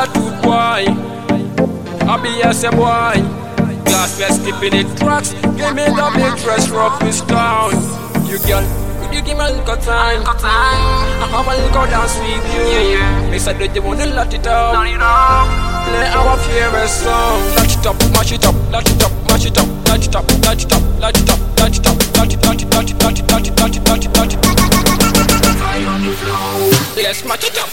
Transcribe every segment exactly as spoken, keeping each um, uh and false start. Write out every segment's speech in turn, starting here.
attitude boy, I be as a boy. Glass we're skipping it tracks. Give me the big dress, rock this town. You girl, could you give me a little time? I have a little dance with you. They said that they wanna let it up. Play our favorite song. Latch it up, mash it up, latch it up, mash it up, latch it up, latch it up, latch it up, latch it up, latch it, latch it, latch it, latch it, latch it, latch it, latch it, latch it. Fire on the floor. Let's match it up.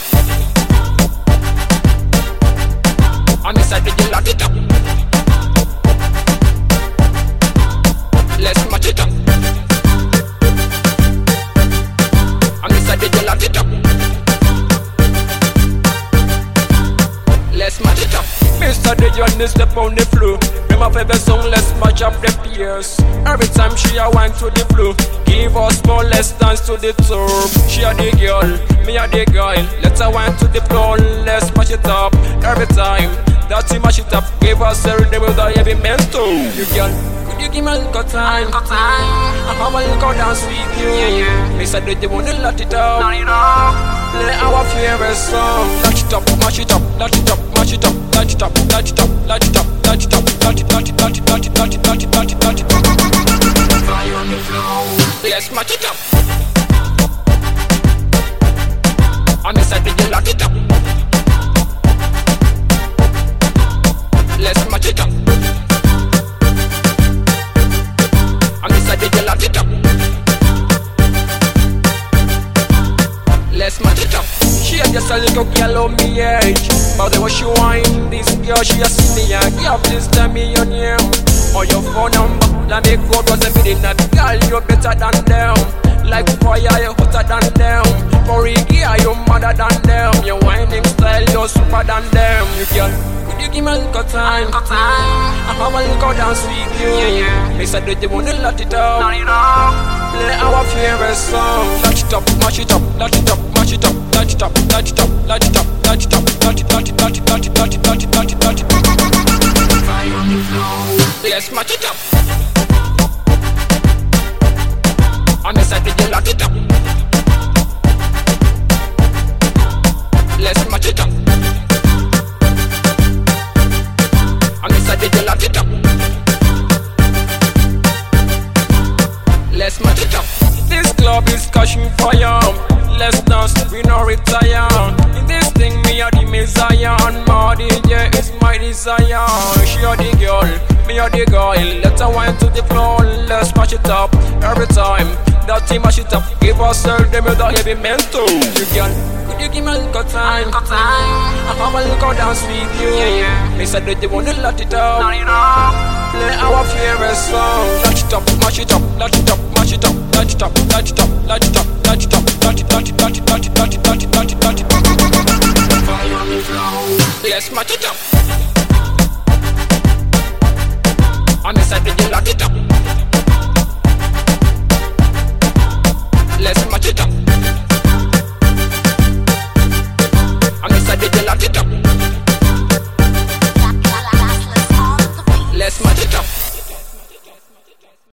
On the side, they lock it up. Let's match it up. On the side, they lock it up. Let's match it up. Mister Dejon is step on the floor. My favorite song, let's match up the peers. Every time she a wine to the floor, give us more, let's dance to the turf. She a the girl, me a the guy. Let's a wine to the floor, let's match it up. Every time that we match it up, give us a rhythm with a heavy mental. You girl, could you give me a little time? I have a little dance with you. Me said that they wanna let it up. Play our favorite song. Latch it up, mash it up, latch it up, mash it up, latch it up, latch it up, latch it up, latch it up, latch it, latch it, latch it, latch it, latch it, latch it, latch it, latch it. Fire on the floor. Let's match it up. On the side, they lock it up. Let's match it up. On the side, they lock it up. Let's match it up. She a just a little girl on me age, but the way she whine, this girl she a see me and girl, please tell me your name or your phone number. Let me go cause I'm feeling that girl, you're better than them. Like fire, you're hotter than them. For a girl, you're madder than them. Your whining style, you're super than them. You girl, could you give me a little time? I have a little dance with you. They said that they wanna let it up. Play our favorite song. Latch it up, mash it up, latch it up, mash it up, latch it up, latch it up, latch it up, latch it up, latch it, latch it, latch it, latch it, latch it, latch it, latch it, latch it. Fire on the floor. Let's match it up. On the side, they lock it up. Let's match it up. On the side, they lock it up. Let's match it up. This club is catching fire. Let's dance, we no retire. In this thing, me a the messiah. And my D J is my desire. She a the girl, me a the guy. Let's wine to the floor, let's match it up. Every time that we match it up, give us a them with a heavy mental. You girl, could you give me a little time? I have a little dance with you. They said that they wanna let it up. Play our favorite song. Latch it up, mash it up, latch it up, mash it up, latch it up, latch it up, latch it up, latch it up, latch it, latch it, latch it, latch it, latch it, latch it, latch it, latch it. Fire on the floor. Let's match it up. On the side, they lock it up. Let's match it up.